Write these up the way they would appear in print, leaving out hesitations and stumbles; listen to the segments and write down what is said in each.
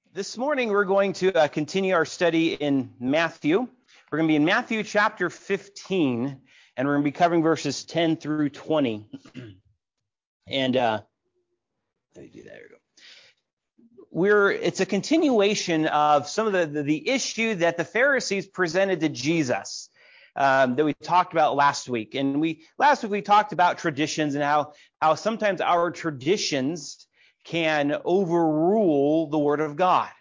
This morning, we're going to continue our study in Matthew. We're going to be in Matthew chapter 15, and we're going to be covering verses 10 through 20. And let me do that. There we go. It's a continuation of some of the issue that the Pharisees presented to Jesus that we talked about last week. And last week we talked about traditions and how sometimes our traditions can overrule the Word of God.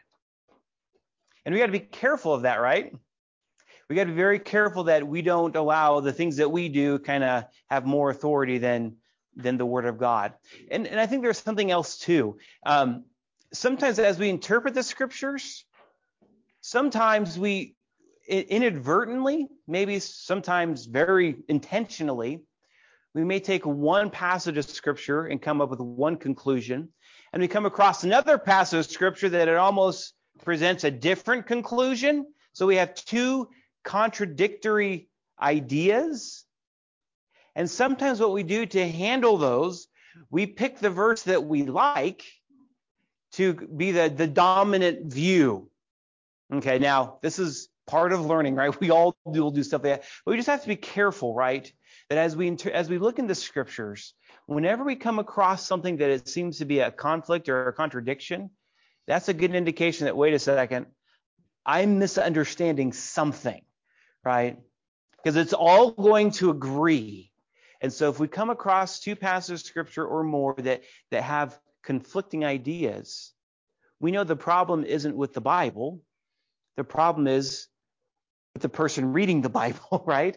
And we got to be careful of that, right? We got to be very careful that we don't allow the things that we do kind of have more authority than the Word of God. And I think there's something else too. Sometimes as we interpret the Scriptures, sometimes we inadvertently, maybe sometimes very intentionally, we may take one passage of Scripture and come up with one conclusion, and we come across another passage of Scripture that it almost presents a different conclusion. So we have two contradictory ideas. And sometimes what we do to handle those, we pick the verse that we like to be the dominant view. Okay, now this is part of learning, right? We all will do stuff like that. But we just have to be careful, right? That as we look into Scriptures, whenever we come across something that it seems to be a conflict or a contradiction, that's a good indication that, wait a second, I'm misunderstanding something, right? Because it's all going to agree. And so if we come across two passages of Scripture or more that have conflicting ideas, we know the problem isn't with the Bible. The problem is with the person reading the Bible, right?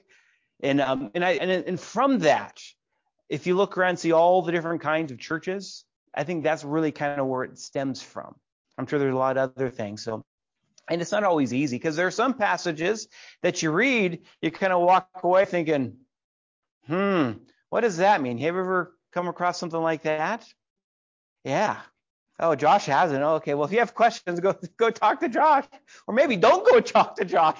And from that, if you look around and see all the different kinds of churches, I think that's really kind of where it stems from. I'm sure there's a lot of other things. And it's not always easy because there are some passages that you read, you kind of walk away thinking, what does that mean? Have you ever come across something like that? Yeah. Oh, Josh hasn't. Oh, okay. Well, if you have questions, go talk to Josh. Or maybe don't go talk to Josh.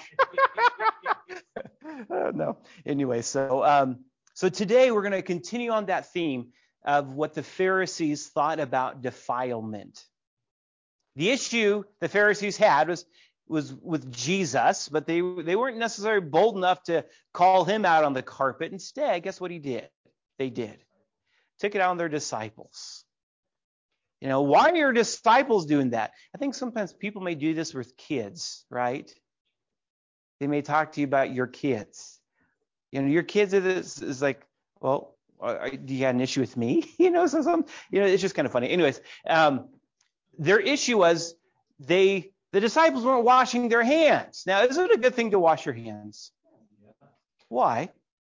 No. Anyway, so today we're going to continue on that theme of what the Pharisees thought about defilement. The issue the Pharisees had was with Jesus, but they weren't necessarily bold enough to call him out on the carpet. Instead, guess what he did? They did. Took it out on their disciples. You know, why are your disciples doing that? I think sometimes people may do this with kids, right? They may talk to you about your kids. You know, your kids is like, well, do you have an issue with me? It's just kind of funny. Anyways, their issue was the disciples weren't washing their hands. Now, is it a good thing to wash your hands? Why?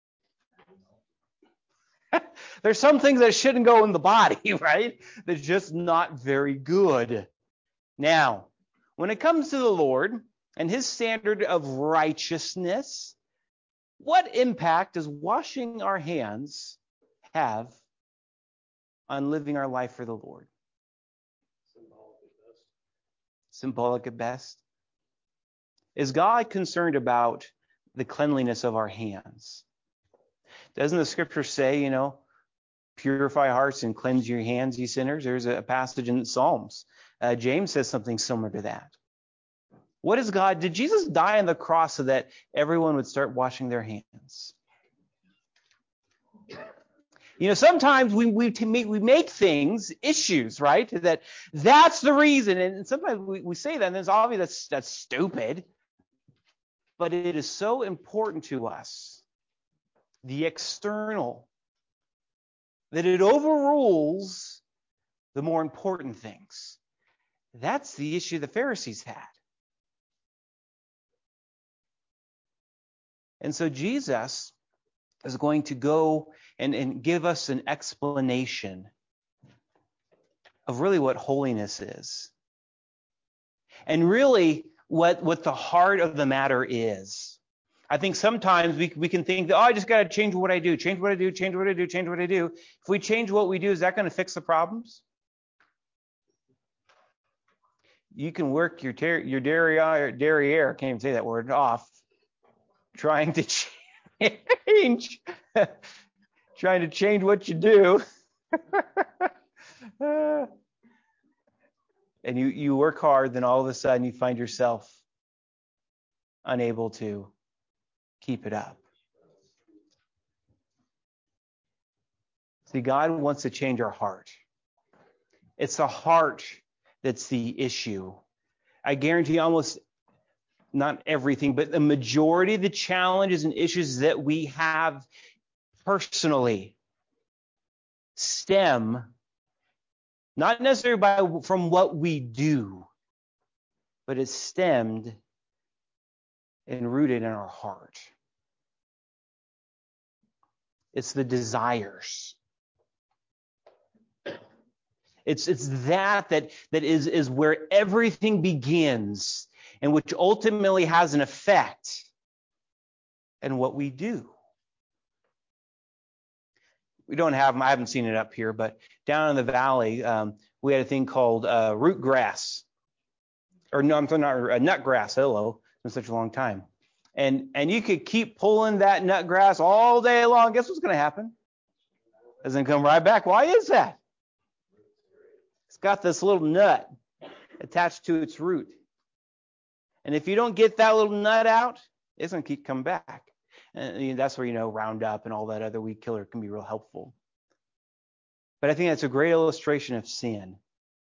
There's some things that shouldn't go in the body, right? They're just not very good. Now, when it comes to the Lord and his standard of righteousness, what impact does washing our hands have on living our life for the Lord? Symbolic at best. Is God concerned about the cleanliness of our hands? Doesn't the Scripture say, purify hearts and cleanse your hands, ye sinners? There's a passage in Psalms. James says something similar to that. What is God? Did Jesus die on the cross so that everyone would start washing their hands? Sometimes we make things issues, right? That's the reason. And sometimes we say that, and it's obvious that's stupid. But it is so important to us, the external, that it overrules the more important things. That's the issue the Pharisees had. And so Jesus is going to go and give us an explanation of really what holiness is. And really what the heart of the matter is. I think sometimes we can think that, I just got to change what I do, change what I do, change what I do, change what I do. If we change what we do, is that going to fix the problems? You can work your derriere, can't even say that word, off, trying to change what you do. and you work hard, then all of a sudden you find yourself unable to keep it up. See, God wants to change our heart. It's the heart that's the issue. I guarantee almost not everything, but the majority of the challenges and issues that we have personally stem not necessarily from what we do, but it's stemmed and rooted in our heart. It's the desires. It's that is where everything begins, and which ultimately has an effect in what we do. We don't have them, I haven't seen it up here, but down in the valley, we had a thing called root grass. Or no, I'm talking about nut grass. Hello, it's been such a long time. And you could keep pulling that nut grass all day long. Guess what's going to happen? Doesn't come right back. Why is that? It's got this little nut attached to its root. And if you don't get that little nut out, it's going to keep coming back. And that's where, Roundup and all that other weed killer can be real helpful. But I think that's a great illustration of sin.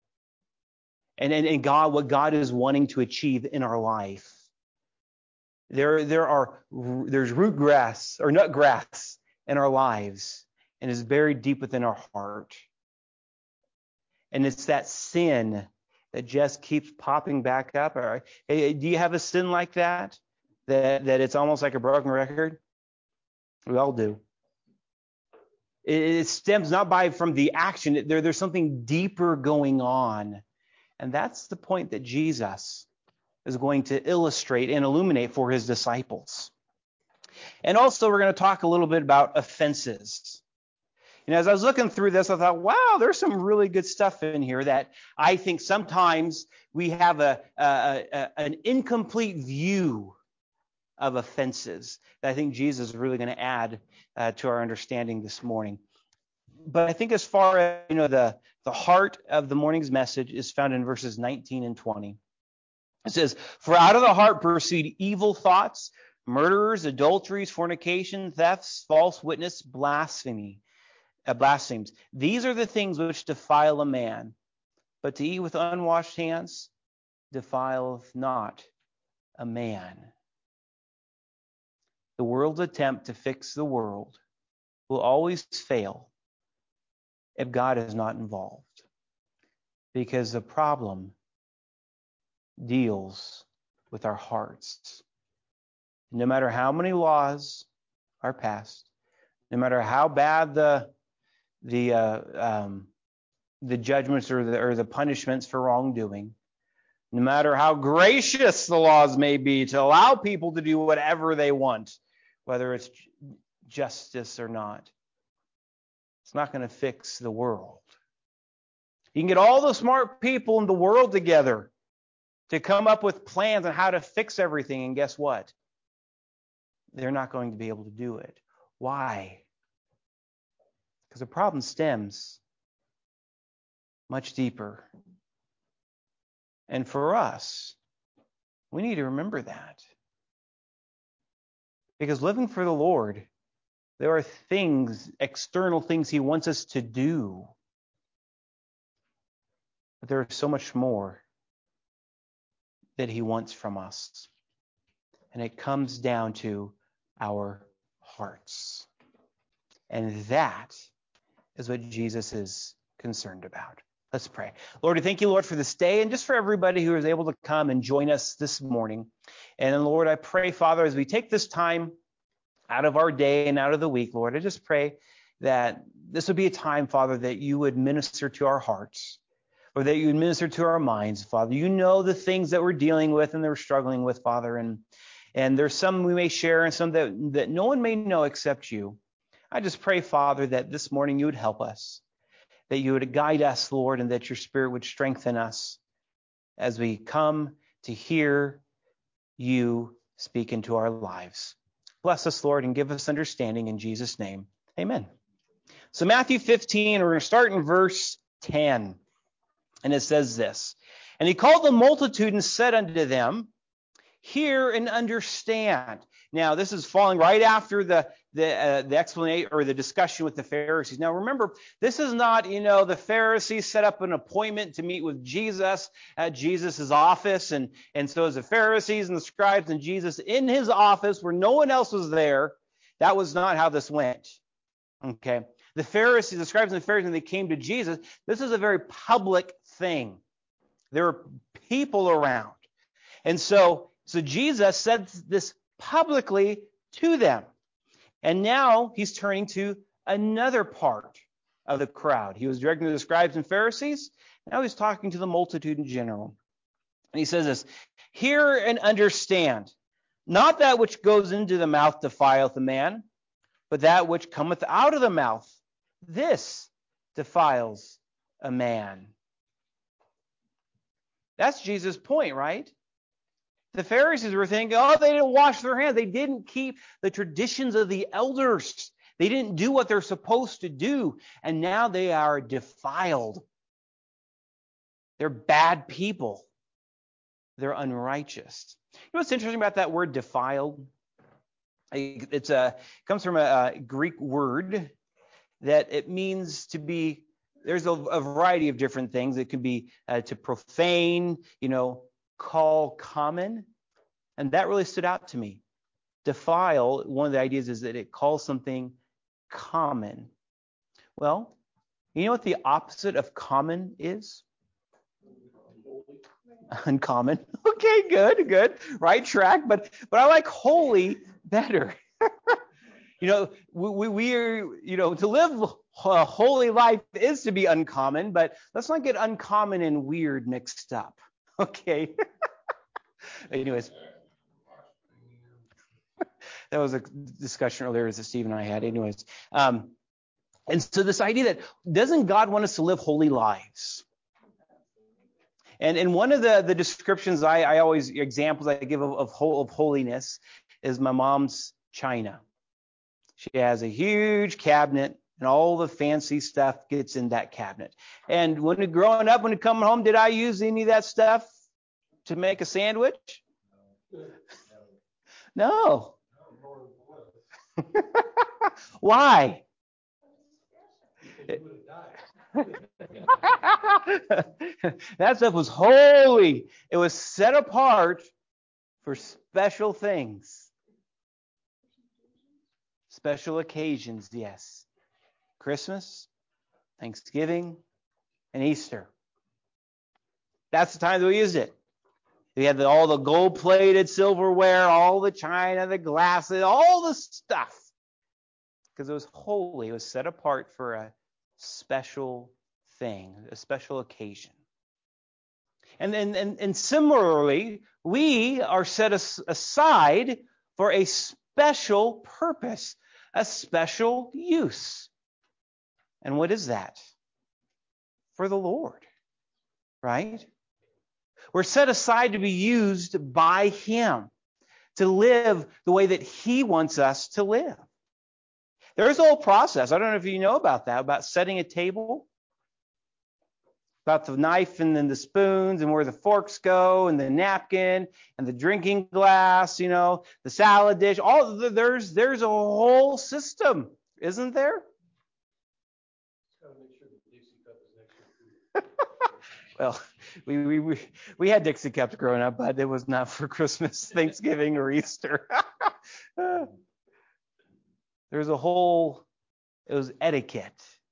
And God, what God is wanting to achieve in our life. There's root grass or nut grass in our lives, and is buried deep within our heart. And it's that sin that just keeps popping back up. All right. Hey, do you have a sin like that? That it's almost like a broken record? We all do. It stems not from the action. There's something deeper going on. And that's the point that Jesus is going to illustrate and illuminate for his disciples. And also, we're going to talk a little bit about offenses. As I was looking through this, I thought, wow, there's some really good stuff in here that I think sometimes we have an incomplete view of offenses that I think Jesus is really going to add to our understanding this morning. But I think as far as, the heart of the morning's message is found in verses 19 and 20. It says, "For out of the heart proceed evil thoughts, murderers, adulteries, fornication, thefts, false witness, blasphemies. These are the things which defile a man. But to eat with unwashed hands defileth not a man." The world's attempt to fix the world will always fail if God is not involved. Because the problem deals with our hearts. No matter how many laws are passed, no matter how bad the judgments or the punishments for wrongdoing, no matter how gracious the laws may be to allow people to do whatever they want, whether it's justice or not, it's not going to fix the world. You can get all the smart people in the world together to come up with plans on how to fix everything, and guess what? They're not going to be able to do it. Why? Because the problem stems much deeper. And for us, we need to remember that. Because living for the Lord, there are things, external things he wants us to do. But there is so much more that he wants from us. And it comes down to our hearts. And that is what Jesus is concerned about. Let's pray. Lord, I thank you, Lord, for this day and just for everybody who is able to come and join us this morning. And then, Lord, I pray, Father, as we take this time out of our day and out of the week, Lord, I just pray that this would be a time, Father, that you would minister to our hearts, or that you would minister to our minds, Father. You know the things that we're dealing with and that we're struggling with, Father, and there's some we may share and some that no one may know except you. I just pray, Father, that this morning you would help us, that you would guide us, Lord, and that your Spirit would strengthen us as we come to hear you speak into our lives. Bless us, Lord, and give us understanding in Jesus' name. Amen. So Matthew 15, we're going to start in verse 10. And it says this: And he called the multitude and said unto them, hear and understand. Now, this is falling right after the explanation or the discussion with the Pharisees. Now, remember, this is not, the Pharisees set up an appointment to meet with Jesus at Jesus' office. And so as the Pharisees and the scribes and Jesus in his office where no one else was there, that was not how this went. Okay. The Pharisees, the scribes and the Pharisees, when they came to Jesus, this is a very public thing. There were people around. And so Jesus said this publicly to them. And now he's turning to another part of the crowd. He was directing to the scribes and Pharisees. Now he's talking to the multitude in general. And he says this, hear and understand, not that which goes into the mouth defileth a man, but that which cometh out of the mouth, this defiles a man. That's Jesus' point, right? The Pharisees were thinking, they didn't wash their hands. They didn't keep the traditions of the elders. They didn't do what they're supposed to do. And now they are defiled. They're bad people. They're unrighteous. You know what's interesting about that word defiled? It comes from a Greek word that it means to be, there's a variety of different things. It could be to profane, call common. And that really stood out to me. Defile, one of the ideas is that it calls something common. Well, you know what the opposite of common is? Uncommon. Okay, good. Right track. But I like holy better. We are, to live a holy life is to be uncommon, but let's not get uncommon and weird mixed up. Okay. Anyways, that was a discussion earlier that Steve and I had. Anyways, and so this idea that doesn't God want us to live holy lives? And one of the descriptions I always, examples I give of holiness is my mom's china. She has a huge cabinet, and all the fancy stuff gets in that cabinet. And when growing up, when coming home, did I use any of that stuff to make a sandwich? No. Why? That stuff was holy. It was set apart for special things. Special occasions, yes. Christmas, Thanksgiving, and Easter. That's the time that we used it. We had all the gold-plated silverware, all the china, the glasses, all the stuff. Because it was holy. It was set apart for a special thing, a special occasion. And similarly, we are set aside for a special purpose, a special use. And what is that? For the Lord, right? We're set aside to be used by Him, to live the way that He wants us to live. There's a whole process. I don't know if you know about that, about setting a table, about the knife and then the spoons and where the forks go and the napkin and the drinking glass, the salad dish. There's a whole system, isn't there? Well, we had Dixie cups growing up, but it was not for Christmas, Thanksgiving, or Easter. It was etiquette.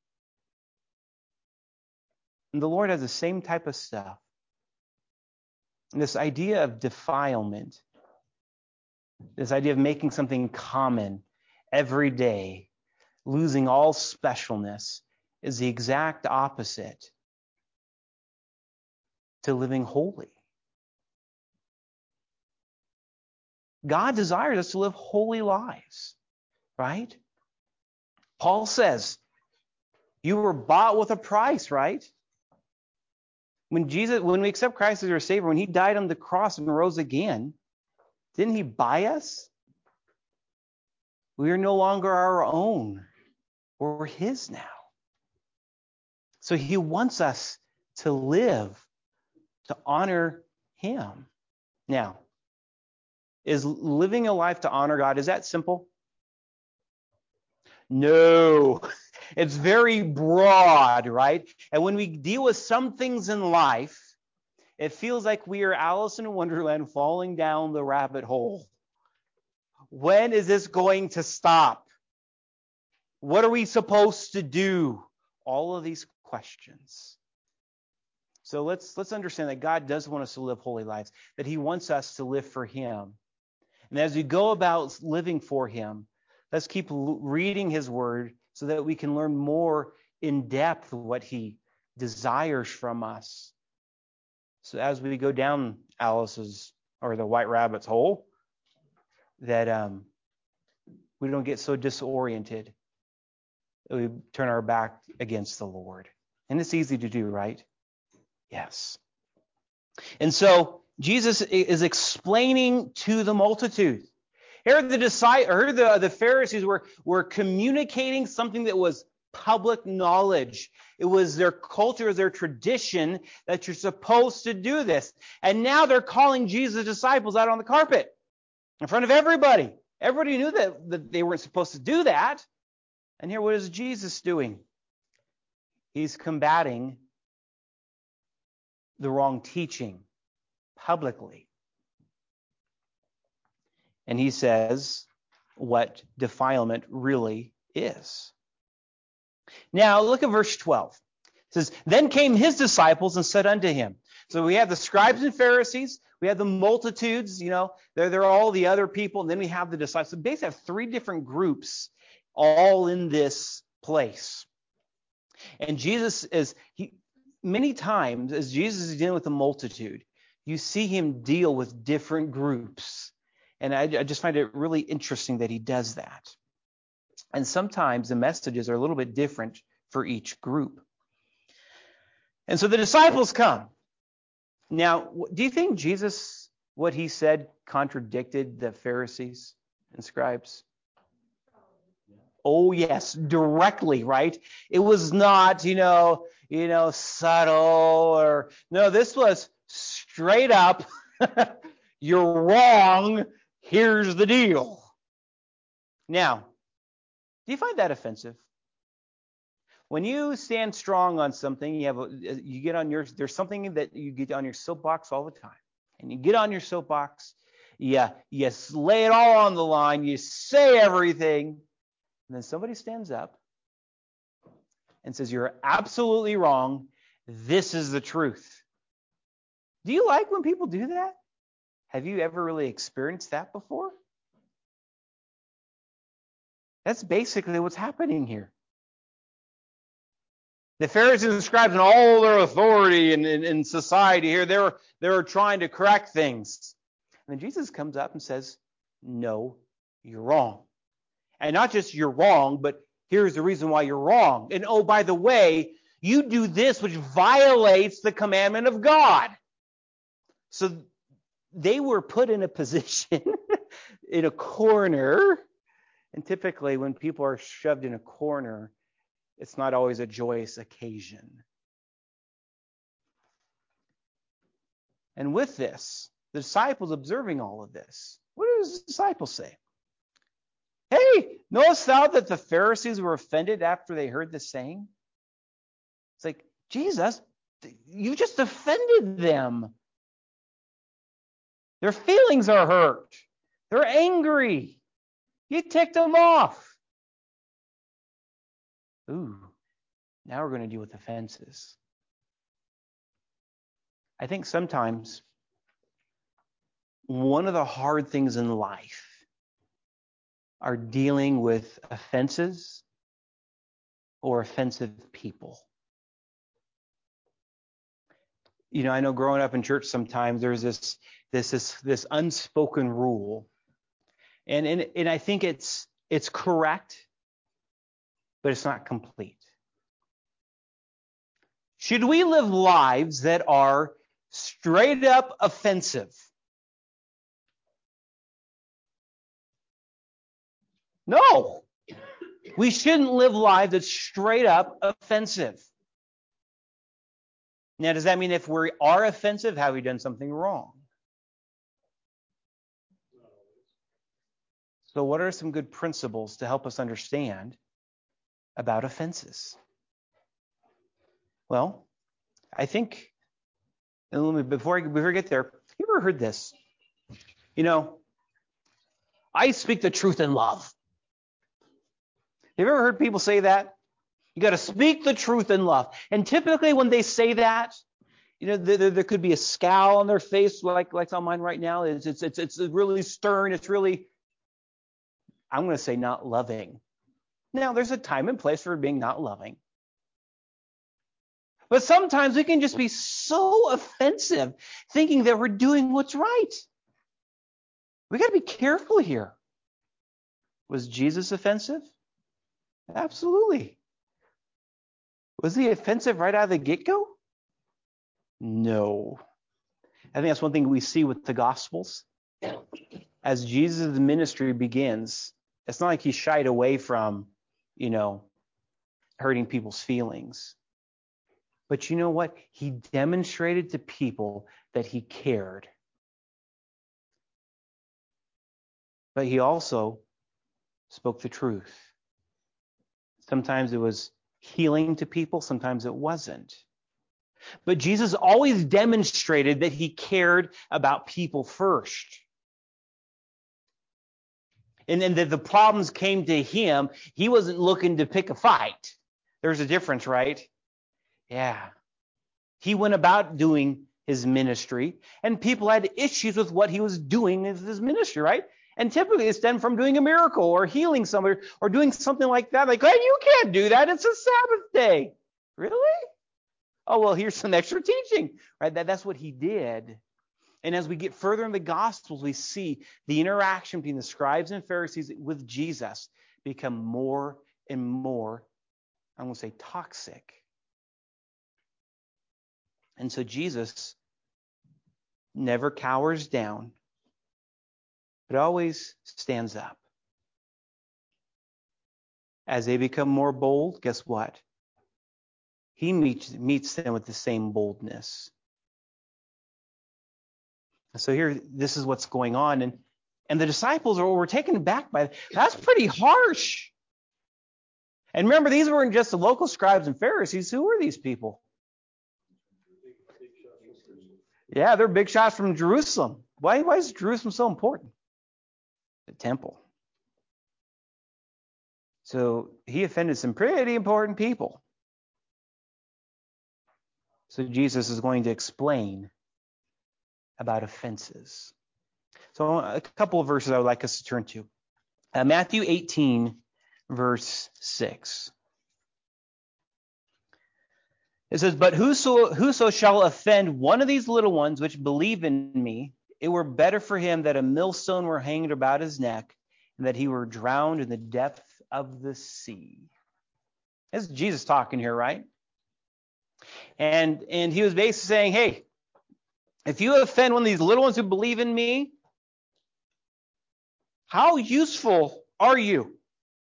And the Lord has the same type of stuff. And this idea of defilement, this idea of making something common every day, losing all specialness, is the exact opposite to living holy. God desires us to live holy lives, right? Paul says, you were bought with a price, right? When we accept Christ as our Savior, when He died on the cross and rose again, didn't He buy us? We are no longer our own. We're His now. So He wants us to live to honor him. Now, is living a life to honor God, is that simple? No. It's very broad, right? And when we deal with some things in life, it feels like we are Alice in Wonderland falling down the rabbit hole. When is this going to stop? What are we supposed to do? All of these questions. So let's understand that God does want us to live holy lives, that he wants us to live for him. And as we go about living for him, let's keep reading his word so that we can learn more in depth what he desires from us. So as we go down Alice's or the White Rabbit's hole, that we don't get so disoriented that we turn our back against the Lord. And it's easy to do, right? Yes. And so Jesus is explaining to the multitude. Here the Pharisees were communicating something that was public knowledge. It was their culture, their tradition that you're supposed to do this. And now they're calling Jesus' disciples out on the carpet in front of everybody. Everybody knew that they weren't supposed to do that. And here, what is Jesus doing? He's combating the wrong teaching publicly. And he says what defilement really is. Now, look at verse 12. It says, then came his disciples and said unto him. So we have the scribes and Pharisees. We have the multitudes, they're all the other people. And then we have the disciples. So basically have three different groups all in this place. And many times as Jesus is dealing with the multitude, you see him deal with different groups. And I just find it really interesting that he does that. And sometimes the messages are a little bit different for each group. And so the disciples come. Now, do you think Jesus, what he said, contradicted the Pharisees and scribes? Oh, yes, directly, right? It was not, subtle or, no, this was straight up, you're wrong, here's the deal. Now, do you find that offensive? When you stand strong on something, there's something that you get on your soapbox all the time. And you get on your soapbox, you lay it all on the line, you say everything, and then somebody stands up and says, you're absolutely wrong, this is the truth. Do you like when people do that? Have you ever really experienced that before? That's basically what's happening here. The Pharisees and scribes and all their authority in society here, they were trying to correct things. And then Jesus comes up and says, no, you're wrong. And not just you're wrong, but here's the reason why you're wrong. And oh, by the way, you do this which violates the commandment of God. So they were put in a position, in a corner. And typically when people are shoved in a corner, it's not always a joyous occasion. And with this, the disciples observing all of this, what does the disciples say? Hey, knowest thou that the Pharisees were offended after they heard this saying? It's like, Jesus, you just offended them. Their feelings are hurt. They're angry. You ticked them off. Ooh, now we're going to deal with offenses. I think sometimes one of the hard things in life are dealing with offenses or offensive people. I know growing up in church sometimes there's this unspoken rule. And I think it's correct, but it's not complete. Should we live lives that are straight up offensive? No. We shouldn't live lives that's straight up offensive. Now, does that mean if we are offensive, have we done something wrong? So what are some good principles to help us understand about offenses? Well, I think, and before I get there, you ever heard this? I speak the truth in love. Have you ever heard people say that? You got to speak the truth in love. And typically when they say that, there could be a scowl on their face like on mine right now. It's really stern. It's really, I'm going to say, not loving. Now, there's a time and place for being not loving. But sometimes we can just be so offensive, thinking that we're doing what's right. We got to be careful here. Was Jesus offensive? Absolutely. Was he offensive right out of the get-go? No. I think that's one thing we see with the Gospels. As Jesus' ministry begins, it's not like he shied away from, hurting people's feelings. But you know what? He demonstrated to people that he cared. But he also spoke the truth. Sometimes it was healing to people, sometimes it wasn't. But Jesus always demonstrated that he cared about people first. And then that the problems came to him, he wasn't looking to pick a fight. There's a difference, right? Yeah. He went about doing his ministry, and people had issues with what he was doing in his ministry, right? And typically it stemmed from doing a miracle or healing somebody or doing something like that. Like, hey, you can't do that. It's a Sabbath day. Really? Oh, well, here's some extra teaching, right? That's what he did. And as we get further in the Gospels, we see the interaction between the scribes and Pharisees with Jesus become more and more, I'm going to say, toxic. And so Jesus never cowers down, but always stands up. As they become more bold, guess what? He meets them with the same boldness. So here, this is what's going on. And the disciples were taken aback by it. That's pretty harsh. And remember, these weren't just the local scribes and Pharisees. Who were these people? Yeah, they're big shots from Jerusalem. Why is Jerusalem so important? The temple. So he offended some pretty important people. So Jesus is going to explain about offenses. So a couple of verses I would like us to turn to. Matthew 18, verse 6. It says, "But whoso shall offend one of these little ones which believe in me, it were better for him that a millstone were hanged about his neck, and that he were drowned in the depth of the sea." This is Jesus talking here, right? And he was basically saying, hey, if you offend one of these little ones who believe in me, how useful are you?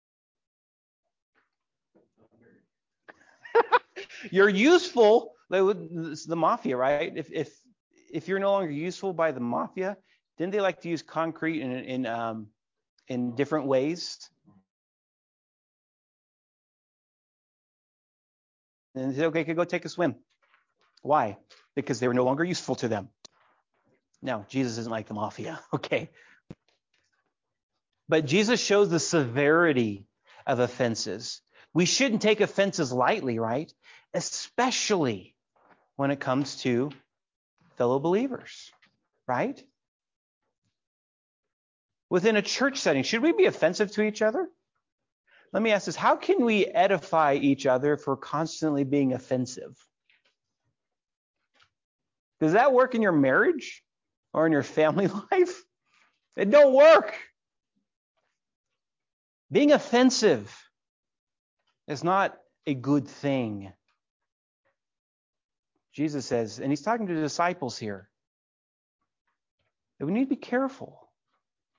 You're useful. It's the mafia, right? If you're no longer useful by the mafia, didn't they like to use concrete in different ways? And they said, okay, go take a swim. Why? Because they were no longer useful to them. Now, Jesus isn't like the mafia, okay? But Jesus shows the severity of offenses. We shouldn't take offenses lightly, right? Especially when it comes to fellow believers, right? Within a church setting, should we be offensive to each other? Let me ask this. How can we edify each other if we're constantly being offensive? Does that work in your marriage or in your family life? It don't work. Being offensive is not a good thing. Jesus says, and he's talking to the disciples here, that we need to be careful.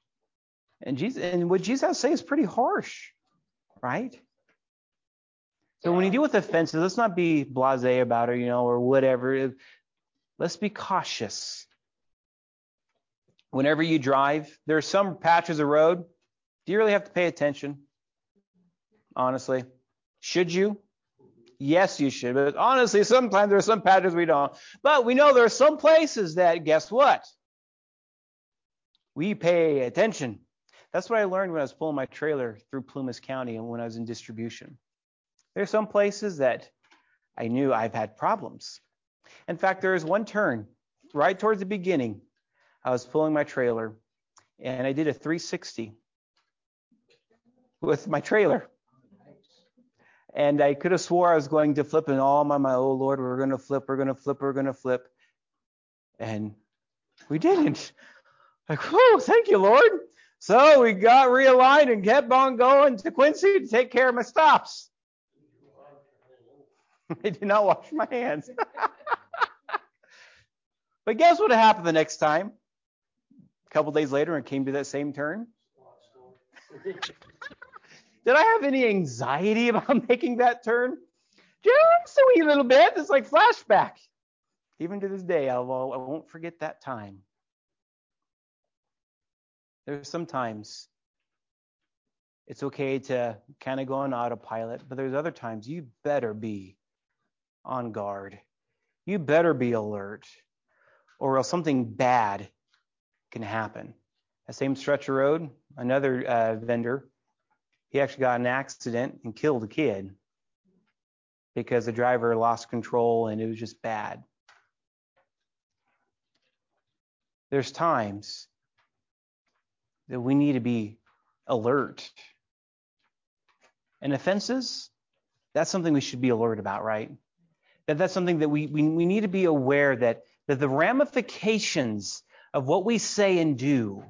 And what Jesus has to say is pretty harsh, right? So when you deal with offenses, let's not be blasé about it, or whatever. Let's be cautious. Whenever you drive, there are some patches of road. Do you really have to pay attention? Honestly. Should you? Yes, you should. But honestly, sometimes there are some patches we don't. But we know there are some places that, guess what? We pay attention. That's what I learned when I was pulling my trailer through Plumas County and when I was in distribution. There's some places that I knew I've had problems. In fact, there was one turn right towards the beginning. I was pulling my trailer and I did a 360 with my trailer. And I could have swore I was going to flip, and all my oh Lord, we're going to flip. And we didn't. Like, whew, thank you, Lord. So we got realigned and kept on going to Quincy to take care of my stops. I did not wash my hands. But guess what happened the next time? A couple days later, and came to that same turn. Did I have any anxiety about making that turn? Just a wee little bit. It's like flashback. Even to this day, I won't forget that time. There's sometimes it's okay to kind of go on autopilot, but there's other times you better be on guard. You better be alert, or else something bad can happen. That same stretch of road, another vendor, he actually got in an accident and killed a kid because the driver lost control and it was just bad. There's times that we need to be alert. And offenses, that's something we should be alert about, right? That's something that we need to be aware that the ramifications of what we say and do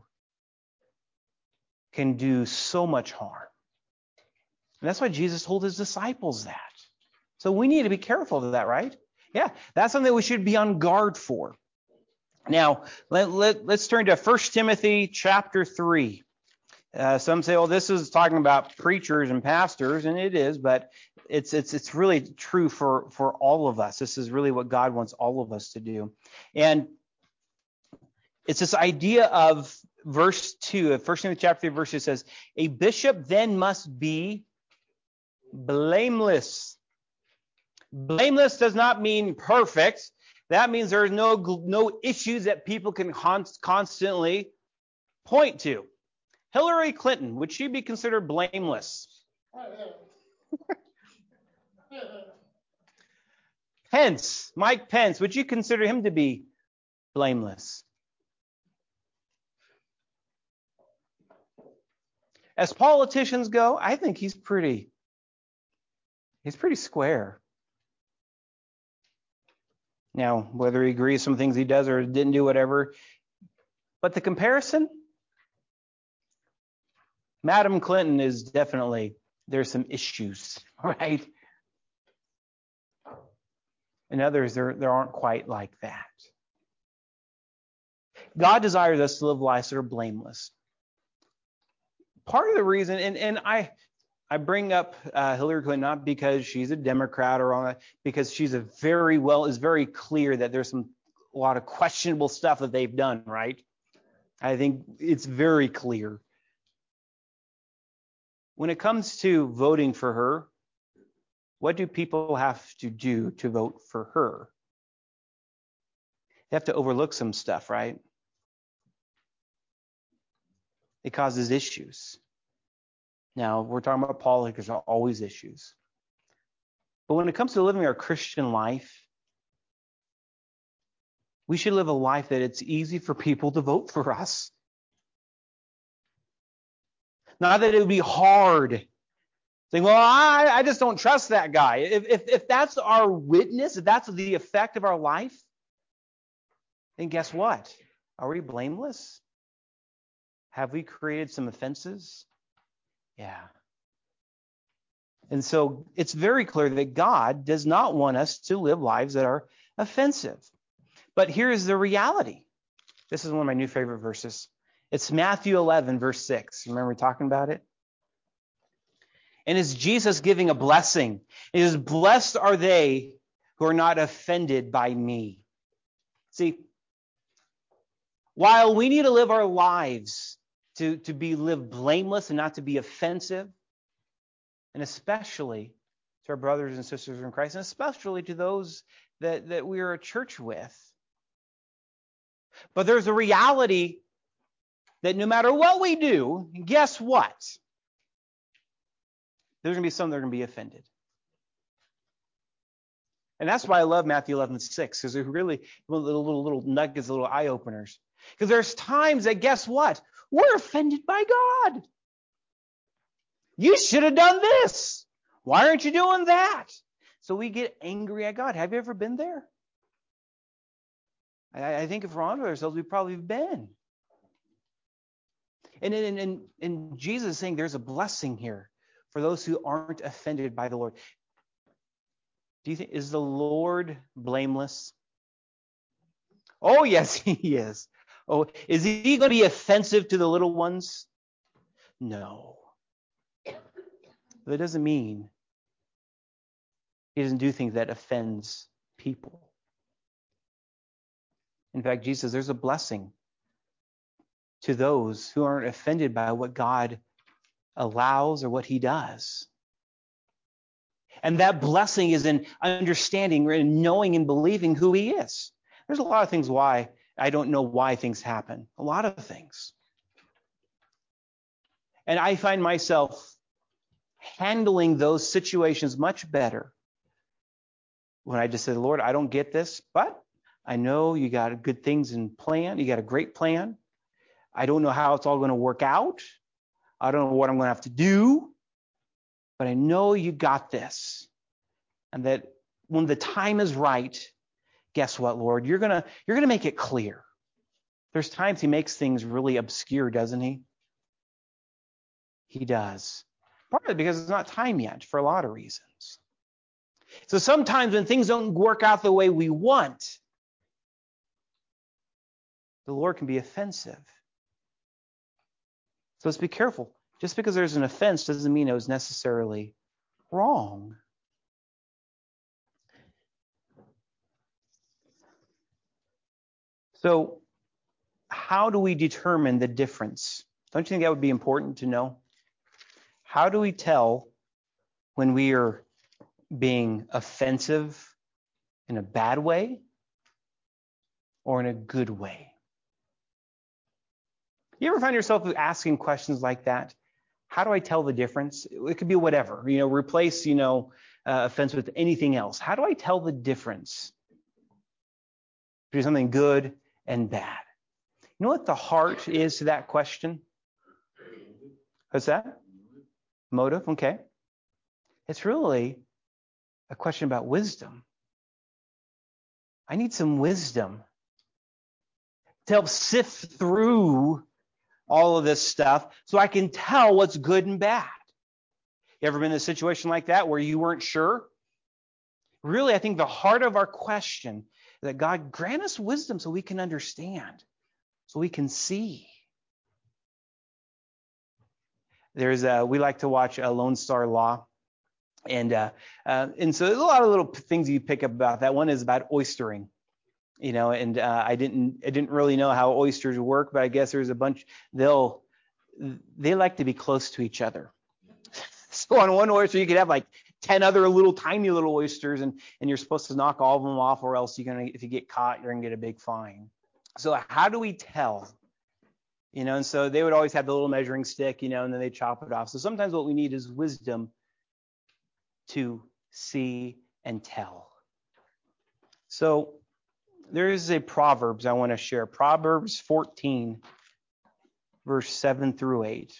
can do so much harm. And that's why Jesus told his disciples that. So we need to be careful of that, right? Yeah, that's something we should be on guard for. Now, let's turn to 1 Timothy chapter 3. Some say, this is talking about preachers and pastors, and it is, but it's really true for all of us. This is really what God wants all of us to do. And it's this idea of verse 2 of 1 Timothy chapter 3, verse 2 says, a bishop then must be blameless. Blameless does not mean perfect. That means there's no issues that people can constantly point to. Hillary Clinton, would she be considered blameless? Pence, Mike Pence, would you consider him to be blameless? As politicians go, I think he's pretty square. Now, whether he agrees with some things he does or didn't do, whatever. But the comparison, Madam Clinton is definitely, there's some issues, right? And others, there aren't quite like that. God desires us to live lives that are blameless. Part of the reason, and I bring up Hillary Clinton not because she's a Democrat or all that, because she's is very clear that there's a lot of questionable stuff that they've done, right? I think it's very clear. When it comes to voting for her, what do people have to do to vote for her? They have to overlook some stuff, right? It causes issues. Now, we're talking about politics, there's always issues. But when it comes to living our Christian life, we should live a life that it's easy for people to vote for us. Not that it would be hard. Saying, well, I just don't trust that guy. If that's our witness, if that's the effect of our life, then guess what? Are we blameless? Have we created some offenses? Yeah. And so it's very clear that God does not want us to live lives that are offensive. But here's the reality. This is one of my new favorite verses. It's Matthew 11, verse 6. Remember talking about it? And it's Jesus giving a blessing. It is, blessed are they who are not offended by me. See, while we need to live our lives to live blameless and not to be offensive, and especially to our brothers and sisters in Christ, and especially to those that we are a church with. But there's a reality that no matter what we do, guess what? There's going to be some that are going to be offended. And that's why I love Matthew 11:6, because they're really little nuggets, little eye openers. Because there's times that, guess what? We're offended by God. You should have done this. Why aren't you doing that? So we get angry at God. Have you ever been there? I think if we're honest with ourselves, we've probably been. And Jesus is saying there's a blessing here for those who aren't offended by the Lord. Do you think, is the Lord blameless? Oh, yes, he is. Oh, is he going to be offensive to the little ones? No. But that doesn't mean he doesn't do things that offends people. In fact, Jesus says there's a blessing to those who aren't offended by what God allows or what he does. And that blessing is in understanding and knowing and believing who he is. There's a lot of things why I don't know why things happen. A lot of things. And I find myself handling those situations much better when I just say, Lord, I don't get this, but I know you got good things in plan. You got a great plan. I don't know how it's all going to work out. I don't know what I'm going to have to do, but I know you got this. And that when the time is right, guess what, Lord? You're going to make it clear. There's times he makes things really obscure, doesn't he? He does. Partly because it's not time yet for a lot of reasons. So sometimes when things don't work out the way we want, the Lord can be offensive. So let's be careful. Just because there's an offense doesn't mean it was necessarily wrong. So how do we determine the difference? Don't you think that would be important to know? How do we tell when we are being offensive in a bad way or in a good way? You ever find yourself asking questions like that? How do I tell the difference? It could be whatever. Replace, offense with anything else. How do I tell the difference between something good and bad? You know what the heart is to that question? What's that? Motive, okay. It's really a question about wisdom. I need some wisdom to help sift through all of this stuff so I can tell what's good and bad. You ever been in a situation like that where you weren't sure? Really, I think the heart of our question is that God grant us wisdom so we can understand, so we can see. We like to watch Lone Star Law. And so there's a lot of little things you pick up about that. One is about oystering. I didn't really know how oysters work, but I guess there's a bunch. They like to be close to each other. So on one oyster, you could have like 10 other tiny little oysters, and you're supposed to knock all of them off, or else if you get caught, you're gonna get a big fine. So how do we tell? And so they would always have the little measuring stick, and then they chop it off. So sometimes what we need is wisdom to see and tell. So there is a Proverbs I want to share. Proverbs 14, verse 7 through 8.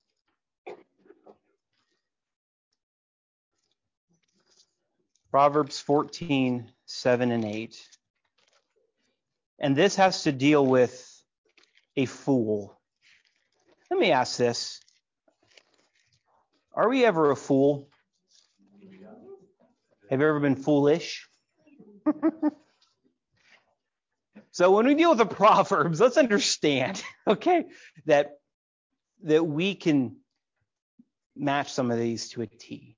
Proverbs 14, 7 and 8. And this has to deal with a fool. Let me ask this. Are we ever a fool? Have you ever been foolish? So when we deal with the Proverbs, let's understand, okay, that we can match some of these to a T.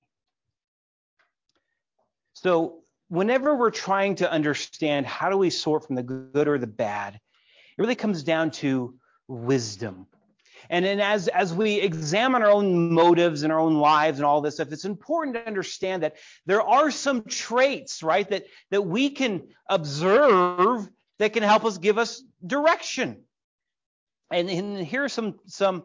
So whenever we're trying to understand how do we sort from the good or the bad, it really comes down to wisdom. And then as we examine our own motives and our own lives and all this stuff, it's important to understand that there are some traits, right, that we can observe that can help us give us direction. And here are some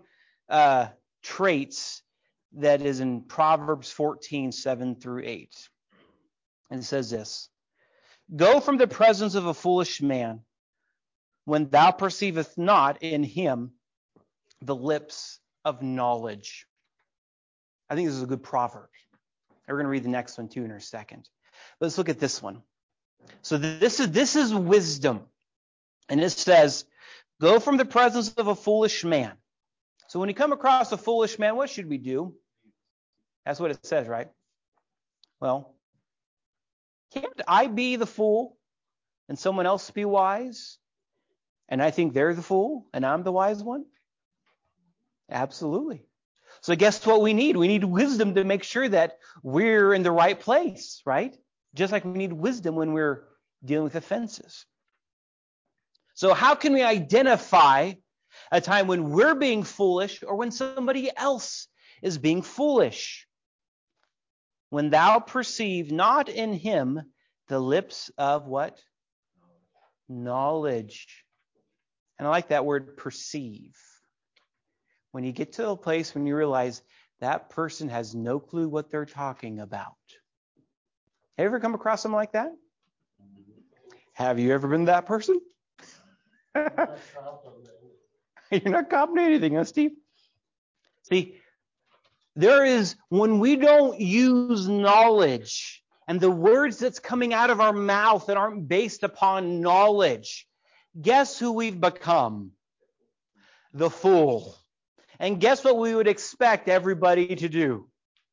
traits that is in Proverbs 14, 7 through 8. And it says this: Go from the presence of a foolish man when thou perceivest not in him the lips of knowledge. I think this is a good proverb. We're going to read the next one too in a second. But let's look at this one. So this is wisdom. And it says, go from the presence of a foolish man. So when you come across a foolish man, what should we do? That's what it says, right? Well, can't I be the fool and someone else be wise? And I think they're the fool and I'm the wise one? Absolutely. So guess what we need? We need wisdom to make sure that we're in the right place, right? Just like we need wisdom when we're dealing with offenses. So how can we identify a time when we're being foolish or when somebody else is being foolish? When thou perceive not in him the lips of what? Knowledge. And I like that word perceive. When you get to a place when you realize that person has no clue what they're talking about. Have you ever come across someone like that? Have you ever been that person? You're not copying anything, huh, Steve? See, when we don't use knowledge and the words that's coming out of our mouth that aren't based upon knowledge, guess who we've become? The fool. And guess what we would expect everybody to do?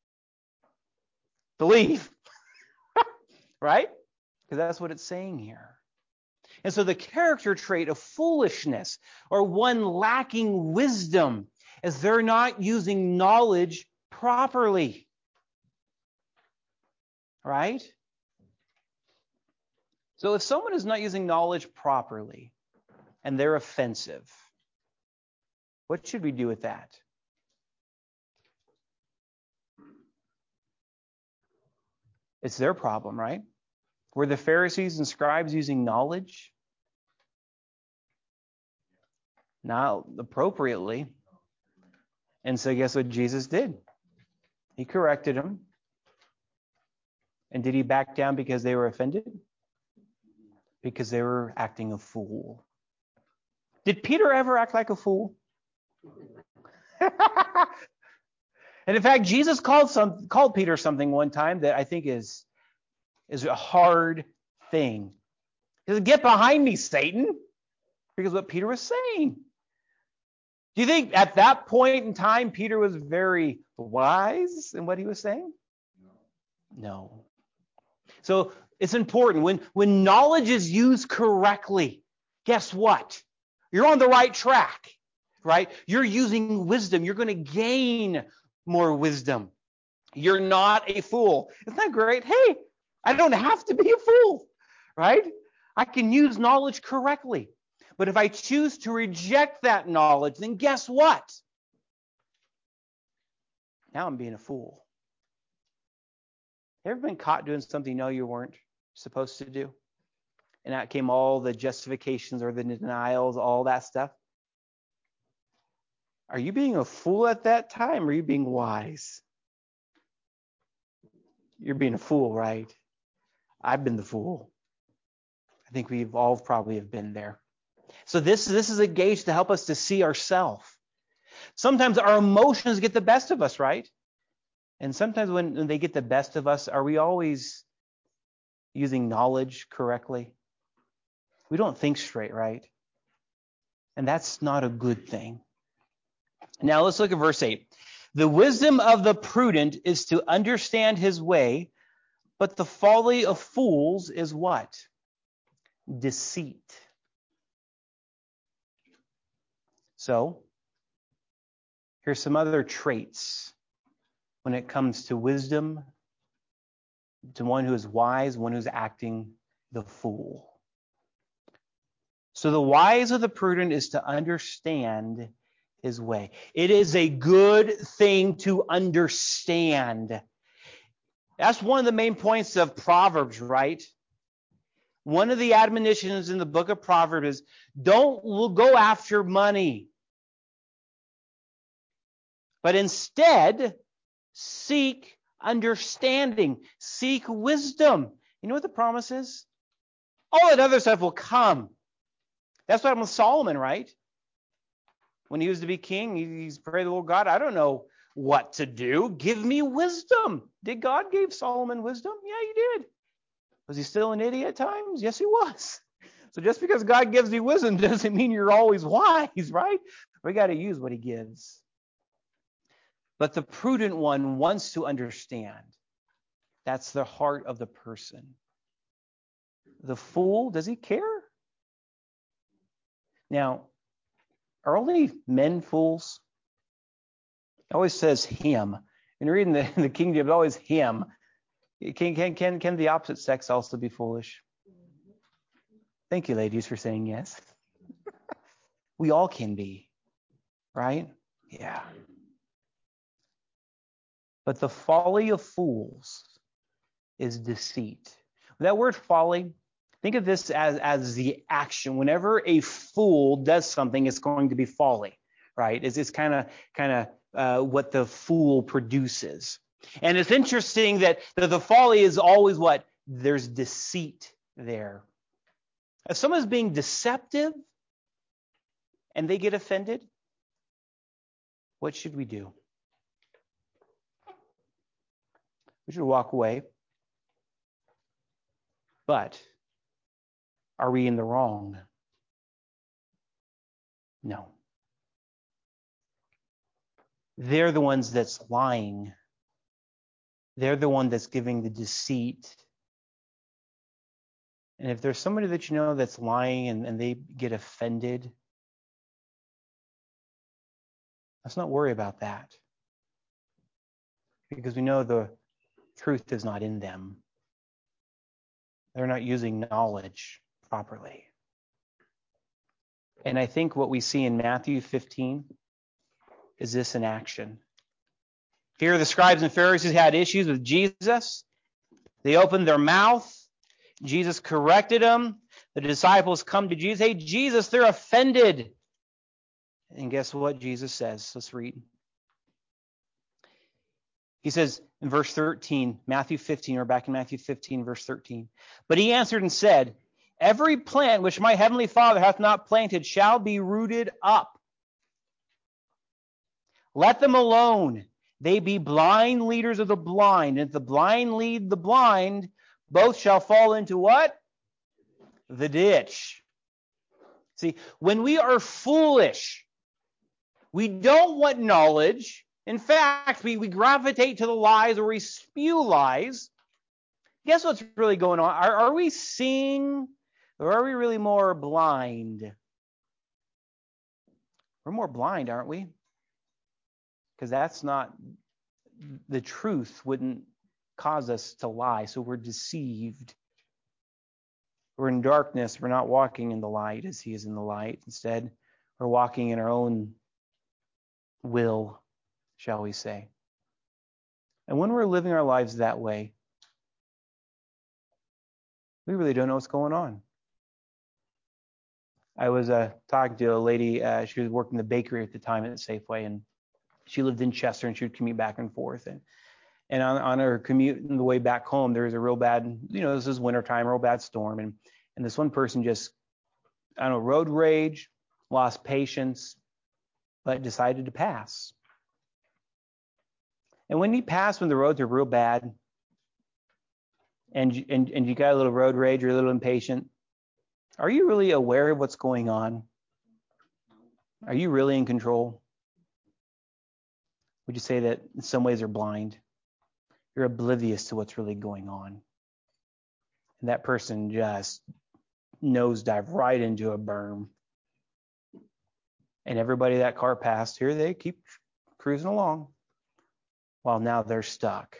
Believe. Right? Because that's what it's saying here. And so the character trait of foolishness, or one lacking wisdom, is they're not using knowledge properly. Right? So if someone is not using knowledge properly and they're offensive, what should we do with that? It's their problem, right? Were the Pharisees and scribes using knowledge? Not appropriately. And so guess what Jesus did? He corrected them. And did he back down because they were offended? Because they were acting a fool. Did Peter ever act like a fool? And in fact, Jesus called Peter something one time that I think is a hard thing. He said, "Get behind me, Satan," because what Peter was saying. Do you think at that point in time Peter was very wise in what he was saying? No. So it's important when knowledge is used correctly, guess what? You're on the right track, right? You're using wisdom. You're going to gain more wisdom. You're not a fool. Isn't that great? Hey, I don't have to be a fool, right? I can use knowledge correctly. But if I choose to reject that knowledge, then guess what? Now I'm being a fool. Ever been caught doing something you know you weren't supposed to do? And out came all the justifications or the denials, all that stuff. Are you being a fool at that time, or are you being wise? You're being a fool, right? I've been the fool. I think we've all probably have been there. So this is a gauge to help us to see ourselves. Sometimes our emotions get the best of us, right? And sometimes when they get the best of us, are we always using knowledge correctly? We don't think straight, right? And that's not a good thing. Now let's look at verse 8. The wisdom of the prudent is to understand his way, but the folly of fools is what? Deceit. So, here's some other traits when it comes to wisdom, to one who is wise, one who's acting the fool. So the wise of the prudent is to understand his way. It is a good thing to understand. That's one of the main points of Proverbs, right? One of the admonitions in the book of Proverbs is don't go after money, but instead seek understanding, seek wisdom. You know what the promise is? All that other stuff will come. That's what happened with Solomon, right? When he was to be king, he's prayed to the Lord God, I don't know what to do. Give me wisdom. Did God give Solomon wisdom? Yeah, he did. Was he still an idiot at times? Yes, he was. So just because God gives you wisdom doesn't mean you're always wise, right? We got to use what he gives. But the prudent one wants to understand. That's the heart of the person. The fool, does he care? Now, are only men fools? It always says him. When you're reading the King James, always him. Can the opposite sex also be foolish? Thank you, ladies, for saying yes. We all can be, right? Yeah. But the folly of fools is deceit. That word folly, think of this as the action. Whenever a fool does something, it's going to be folly, right? It's kind of what the fool produces. And it's interesting that the folly is always what? There's deceit there. If someone's being deceptive and they get offended, what should we do? We should walk away. But are we in the wrong? No. They're the ones that's lying. They're the one that's giving the deceit. And if there's somebody that you know that's lying and they get offended, let's not worry about that. Because we know the truth is not in them. They're not using knowledge properly. And I think what we see in Matthew 15 is this in action. Here the scribes and Pharisees had issues with Jesus. They opened their mouth. Jesus corrected them. The disciples come to Jesus. Hey, Jesus, they're offended. And guess what Jesus says? Let's read. He says in verse 13, Matthew 15, or back in Matthew 15, verse 13. But he answered and said, every plant which my heavenly Father hath not planted shall be rooted up. Let them alone. They be blind leaders of the blind. And if the blind lead the blind, both shall fall into what? The ditch. See, when we are foolish, we don't want knowledge. In fact, we gravitate to the lies or we spew lies. Guess what's really going on? Are we seeing or are we really more blind? We're more blind, aren't we? Because that's not, the truth wouldn't cause us to lie. So we're deceived. We're in darkness. We're not walking in the light as he is in the light. Instead, we're walking in our own will, shall we say. And when we're living our lives that way, we really don't know what's going on. I was talking to a lady, she was working the bakery at the time at Safeway, and she lived in Chester, and she would commute back and forth. And on her commute on the way back home, there was a real bad, this is wintertime, real bad storm. And this one person just, road rage, lost patience, but decided to pass. And when you pass when the roads are real bad, and you got a little road rage, you're a little impatient, are you really aware of what's going on? Are you really in control? Would you say that in some ways you're blind? You're oblivious to what's really going on. And that person just nosedive right into a berm. And everybody that car passed, here they keep cruising along. while now they're stuck.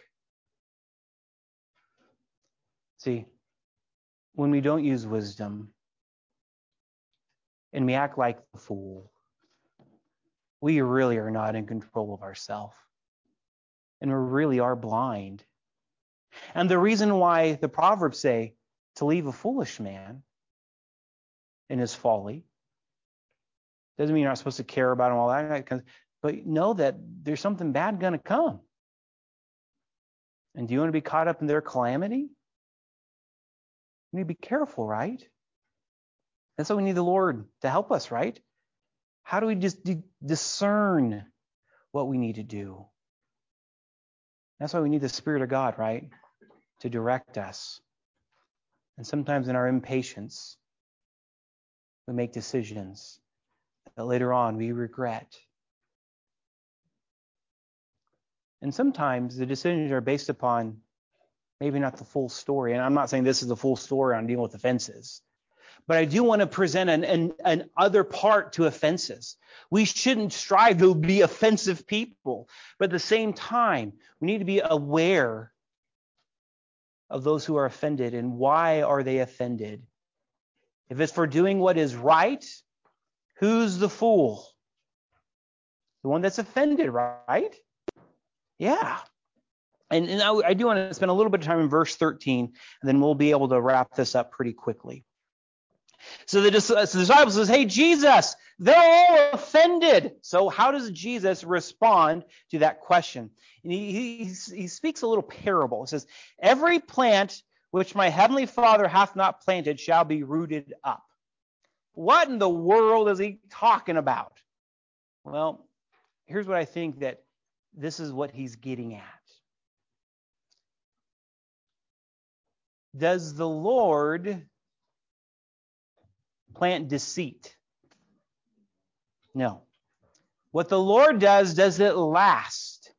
See, when we don't use wisdom and we act like the fool, we really are not in control of ourselves. And we really are blind. And the reason why the Proverbs say to leave a foolish man in his folly doesn't mean you're not supposed to care about him, all that, but know that there's something bad going to come. And do you want to be caught up in their calamity? We need to be careful, right? That's why we need the Lord to help us, right? How do we just discern what we need to do? That's why we need the Spirit of God, right? To direct us. And sometimes in our impatience, we make decisions that later on we regret. And sometimes the decisions are based upon maybe not the full story. And I'm not saying this is the full story on dealing with offenses. But I do want to present an other part to offenses. We shouldn't strive to be offensive people. But at the same time, we need to be aware of those who are offended and why are they offended. If it's for doing what is right, who's the fool? The one that's offended, right? Yeah. And I do want to spend a little bit of time in verse 13, and then we'll be able to wrap this up pretty quickly. So the disciples says, hey, Jesus, they're all offended. So how does Jesus respond to that question? And he speaks a little parable. It says, every plant which my heavenly Father hath not planted shall be rooted up. What in the world is he talking about? Well, here's what I think that this is what he's getting at. Does the Lord plant deceit? No. What the Lord does it last?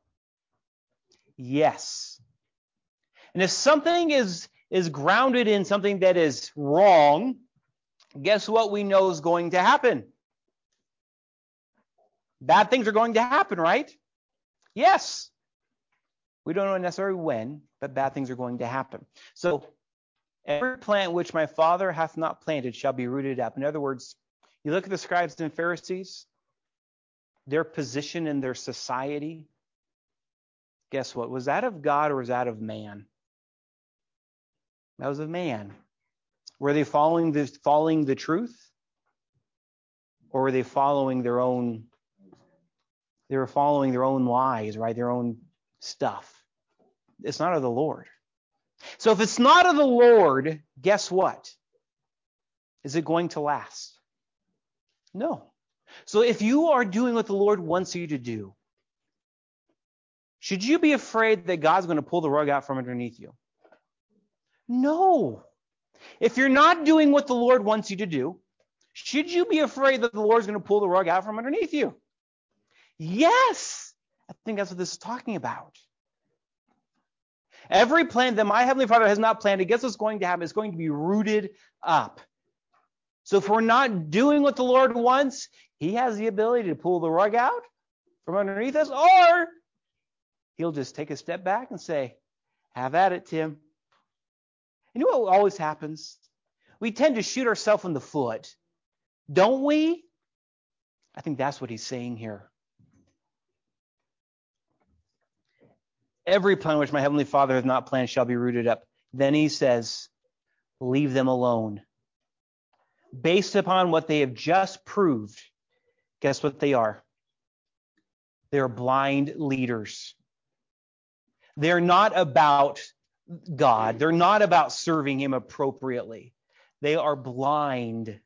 Yes. And if something is grounded in something that is wrong, guess what we know is going to happen? Bad things are going to happen, right? Yes. We don't know necessarily when, but bad things are going to happen. So every plant which my Father hath not planted shall be rooted up. In other words, you look at the scribes and Pharisees, their position in their society, guess what? Was that of God or was that of man? That was of man. Were they following the truth? Or were they following their own? They were following their own lies, right? Their own stuff. It's not of the Lord. So if it's not of the Lord, guess what? Is it going to last? No. So if you are doing what the Lord wants you to do, should you be afraid that God's going to pull the rug out from underneath you? No. If you're not doing what the Lord wants you to do, should you be afraid that the Lord's going to pull the rug out from underneath you? Yes. I think that's what this is talking about. Every plant that my Heavenly Father has not planted, guess what's going to happen? It's going to be rooted up. So if we're not doing what the Lord wants, He has the ability to pull the rug out from underneath us, or He'll just take a step back and say, have at it, Tim. You know what always happens? We tend to shoot ourselves in the foot, don't we? I think that's what He's saying here. Every plant which my Heavenly Father hath not planted shall be rooted up. Then He says, leave them alone. Based upon what they have just proved, guess what they are? They're blind leaders. They're not about God. They're not about serving Him appropriately. They are blind.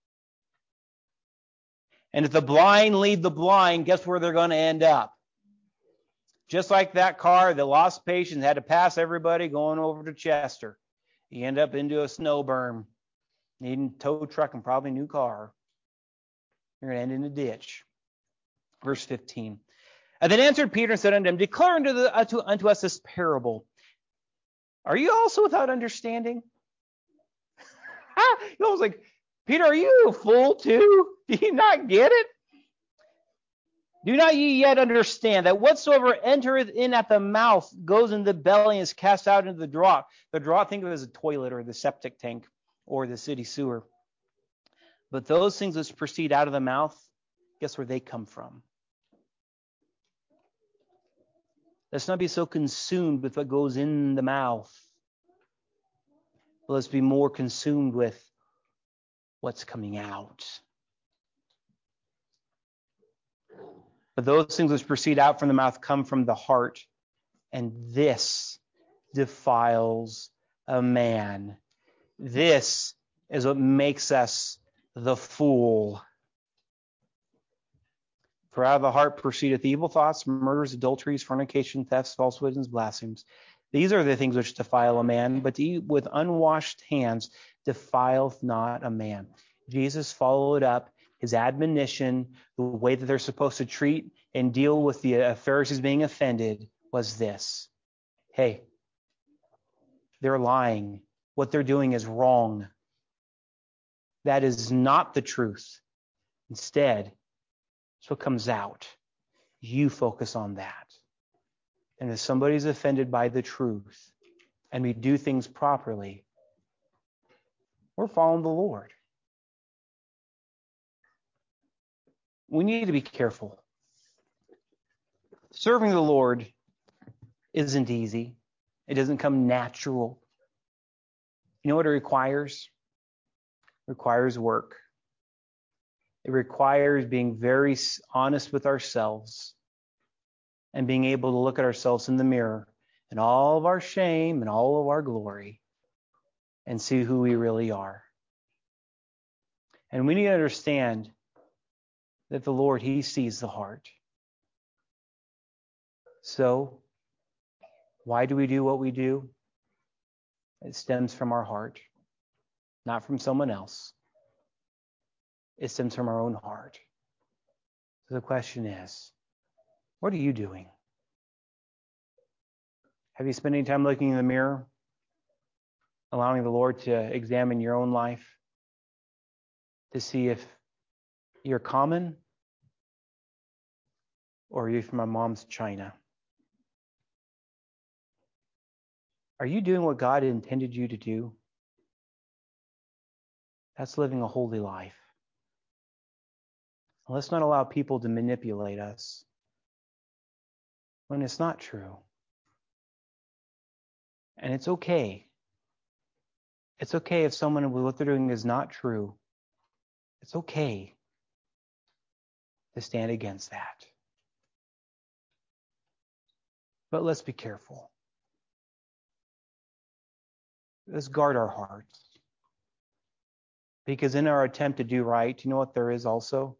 And if the blind lead the blind, guess where they're going to end up? Just like that car that lost patience, had to pass everybody going over to Chester. You end up into a snow berm, needing a tow truck and probably a new car. You're going to end in a ditch. Verse 15. And then answered Peter and said unto him, declare unto us this parable. Are you also without understanding? He was like, Peter, are you a fool too? Do you not get it? Do not ye yet understand that whatsoever entereth in at the mouth goes into the belly and is cast out into the draught? The draught, think of it as a toilet or the septic tank or the city sewer. But those things which proceed out of the mouth, guess where they come from? Let's not be so consumed with what goes in the mouth. But let's be more consumed with what's coming out. But those things which proceed out from the mouth come from the heart, and this defiles a man. This is what makes us the fool. For out of the heart proceedeth evil thoughts, murders, adulteries, fornication, thefts, false witnesses, blasphemies. These are the things which defile a man, but to eat with unwashed hands defileth not a man. Jesus followed up his admonition, the way that they're supposed to treat and deal with the Pharisees being offended was this. Hey, they're lying. What they're doing is wrong. That is not the truth. Instead, it's what comes out. You focus on that. And if somebody's offended by the truth and we do things properly, we're following the Lord. We need to be careful. Serving the Lord isn't easy. It doesn't come natural. You know what it requires? It requires work. It requires being very honest with ourselves and being able to look at ourselves in the mirror and all of our shame and all of our glory and see who we really are. And we need to understand that the Lord, He sees the heart. So, why do we do what we do? It stems from our heart, not from someone else. It stems from our own heart. So the question is, what are you doing? Have you spent any time looking in the mirror, allowing the Lord to examine your own life to see if you're common or are you from my mom's China? Are you doing what God intended you to do? That's living a holy life. Let's not allow people to manipulate us when it's not true. And it's okay. It's okay if someone with what they're doing is not true. It's okay to stand against that. But let's be careful. Let's guard our hearts. Because in our attempt to do right, you know what there is also?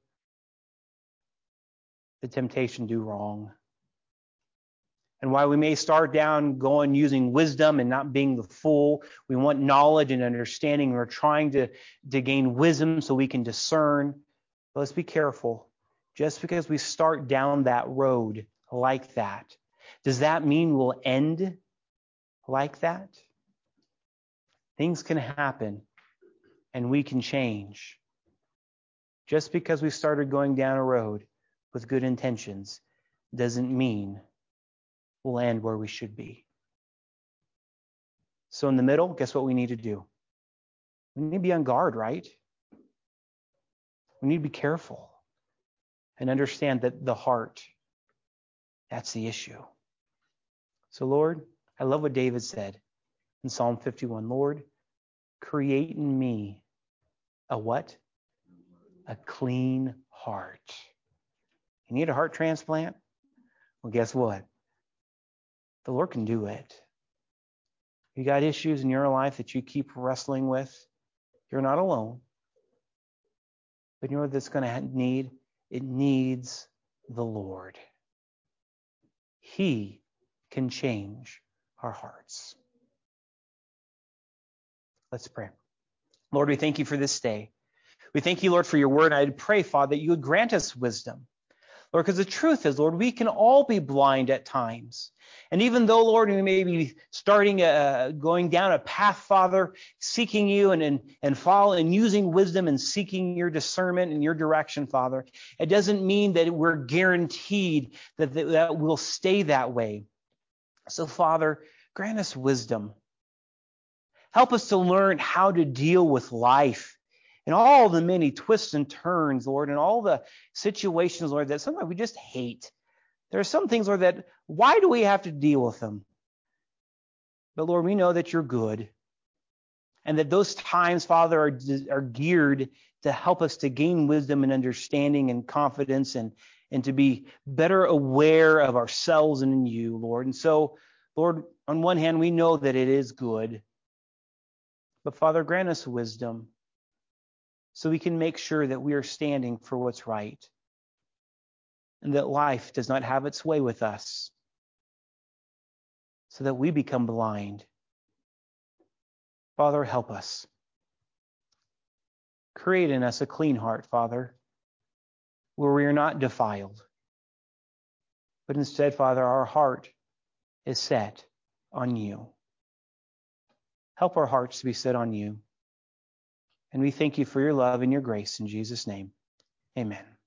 The temptation to do wrong. And while we may start down going using wisdom and not being the fool, we want knowledge and understanding. We're trying to gain wisdom so we can discern. But let's be careful. Just because we start down that road like that, does that mean we'll end like that? Things can happen and we can change. Just because we started going down a road with good intentions doesn't mean we'll end where we should be. So in the middle, guess what we need to do? We need to be on guard, right? We need to be careful and understand that the heart, that's the issue. So Lord, I love what David said in Psalm 51. Lord, create in me a what? A clean heart. You need a heart transplant? Well, guess what? The Lord can do it. You got issues in your life that you keep wrestling with. You're not alone. But you know what that's going to need? It needs the Lord. He can change our hearts. Let's pray. Lord, we thank you for this day. We thank you, Lord, for your word. I pray, Father, that you would grant us wisdom. Lord, because the truth is, Lord, we can all be blind at times. And even though, Lord, we may be starting going down a path, Father, seeking you and following, using wisdom and seeking your discernment and your direction, Father, it doesn't mean that we're guaranteed that we'll stay that way. So, Father, grant us wisdom. Help us to learn how to deal with life and all the many twists and turns, Lord, and all the situations, Lord, that sometimes we just hate. There are some things, Lord, that why do we have to deal with them? But, Lord, we know that you're good and that those times, Father, are geared to help us to gain wisdom and understanding and confidence and to be better aware of ourselves and in you, Lord. And so, Lord, on one hand, we know that it is good. But, Father, grant us wisdom so we can make sure that we are standing for what's right and that life does not have its way with us so that we become blind. Father, help us. Create in us a clean heart, Father, where we are not defiled, but instead, Father, our heart is set on you. Help our hearts to be set on you. And we thank you for your love and your grace in Jesus' name. Amen.